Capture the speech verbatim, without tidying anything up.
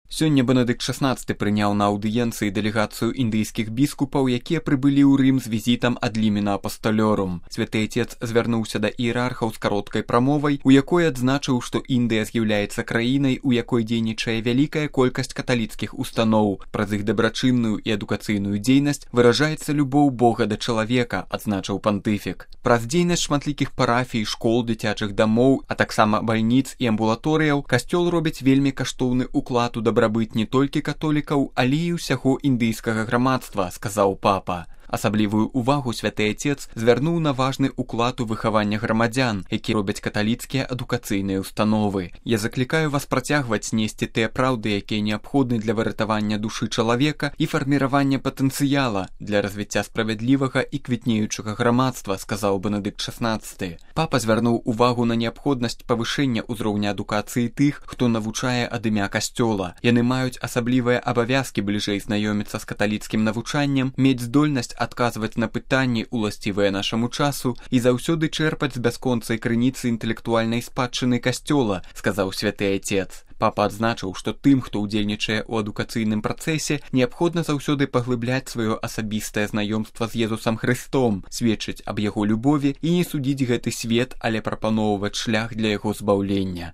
Сёння Бенедыкт шаснаццаты прыняў на аўдыенцыі дэлегацыю індыйскіх біскупаў, якія прыбылі ў Рым з візітам ад Лімена Апасталёрум. Святы Отец звярнуўся да іерархаў з кароткай прамовай, у якой адзначыў, што Індыя з'яўляецца краінай, у якой дзейнічае вялікая колькасць каталіцкіх устаноў. Праз іх дабрачынную і адукацыйную дзейнасць выражаецца любоў Бога да чалавека, адзначыў пантыфік. Праз дзейнасць шматлікіх парафій, школ, дзіцячых дамоў, а таксама бальніц і амбулаторыяў касцёл робіць вельмі каштоўны ўклад у дабрабыт не толькі католікаў, але і ўсяго індыйскага грамадства, сказаў папа. Асаблівую ўвагу Святы Отец звярнуў на важны ўклад у выхаванне грамадзян, які робяць каталіцкія адукацыйныя установы. Я заклікаю вас працягваць несці тыя праўды, якія неабходны для выратавання душы чалавека і фарміравання патэнцыяла для развіцця справядлівага і квітнеючага грамадства, сказаў Бенедыкт шаснаццаты. Папа звярнуў увагу на неабходнасць павышэння ўзроўня адукацыі тых, хто навучае ад імя касцёла. Яны маюць асаблівыя абавязкі бліжэй знаёміцца з каталіцкім навучаннем, мець здольнасць адказваць на пытанні, уласцівыя нашаму часу, і заўсёды чэрпаць з бясконцай крыніцы інтэлектуальнай спадчыны касцёла, сказаў Святы Отец. Папа адзначыў, што тым, хто ўдзельнічае ў адукацыйным працэсе, неабходна заўсёды паглыбляць сваё асабістае знаёмства з Езусам Хрыстом, сведчыць аб яго любові і не судзіць гэты свет, але прапаноўваць шлях для яго збаўлення.